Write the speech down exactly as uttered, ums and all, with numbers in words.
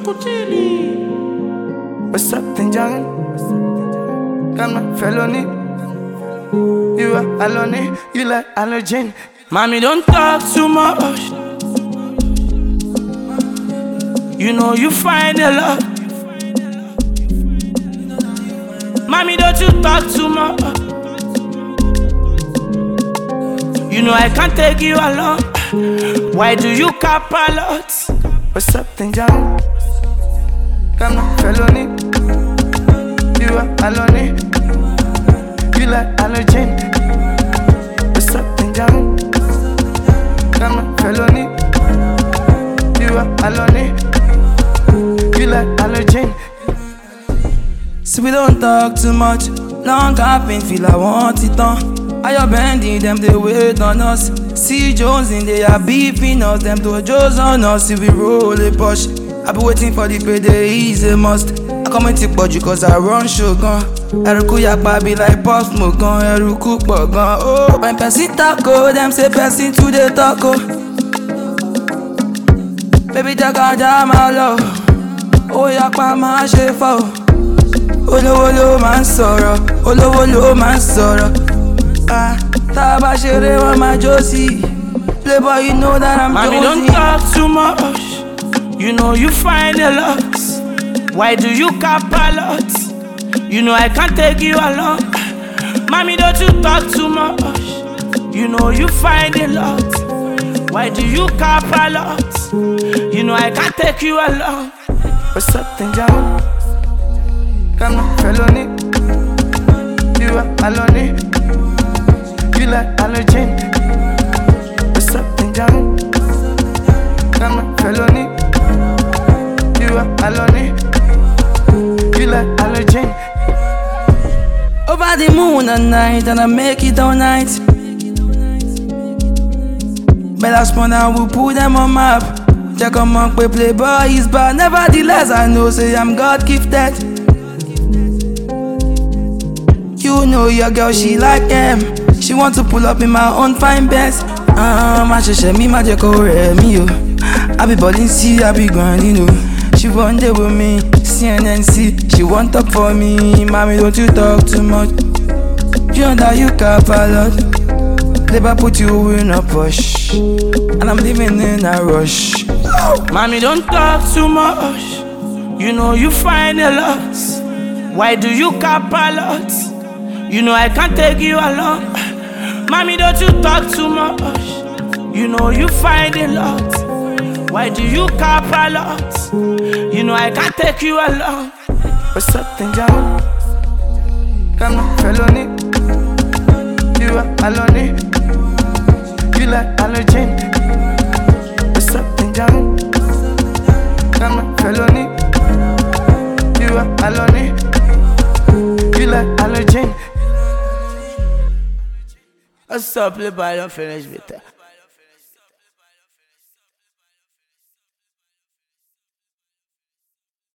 What's up, Tinjan? Come on, felony. You are alone, you like allergen. Mommy, don't talk too much. You know you find a lot. Mommy, don't you talk too much. You know I can't take you along. Why do you cap a lot? What's up, Tinjan? Come on, felony. You are alone. You like allergen. What's up, Tinjan? Come on, felony. You are alone. You like allergen. So we don't talk too much. Long capping, feel I want it on. Are you bending them, they wait on us. See Jones in they are beefing us. Them dojos on us, if we roll a push. I be waiting for the payday, is a must. I come and take you cause I run shogun. Eruku yakpa be like Pop Smoke gun. Eruku pogun. Oh, when person taco, them say person to the taco. Baby take a jam my love. Oh yakpa ma she fall. Olówó ló máa ń sọ̀rọ̀, olówó ló máa ń sọ̀rọ̀. Ah, tá a bá ṣeré wọn máa jó sí. Playboy, you know that I'm Mommy, don't talk too much. You know you find a lot. Why do you cap a lot? You know I can't take you along. Mommy, don't you talk too much. You know you find a lot. Why do you cap a lot? You know I can't take you along. What's up, Tinjan? Come on, felony. You are alone. You like allergen. What's up, Tinjan? Come on, felony. You are alone. You like allergen. Over the moon at night and I make it all night. Better spawn and we'll put them on map. Check on monk, we Playboy is bad. Nevertheless, I know say I'm God gifted. You know your girl, she like them. She want to pull up in my own fine Benz. Ah, my sheshe me, my jeko me yo. I be ballin' see, I be grinding you. She want day with me, C N N C. She want talk for me, mommy don't you talk too much. You know that you cap a lot. Never put you in a push, and I'm living in a rush. Mommy, don't talk too much. You know you find a lot. Why do you cap a lot? You know I can't take you along. Mommy, don't you talk too much. You know you find a lot. Why do you cap a lot? You know I can't take you along. What's up, Tinjan? Come on, felony. You are alone. You like allergen. What's up, Tinjan? Come on, felony. You are alone. You like allergen. What's up, Playboy? Don't finish with that.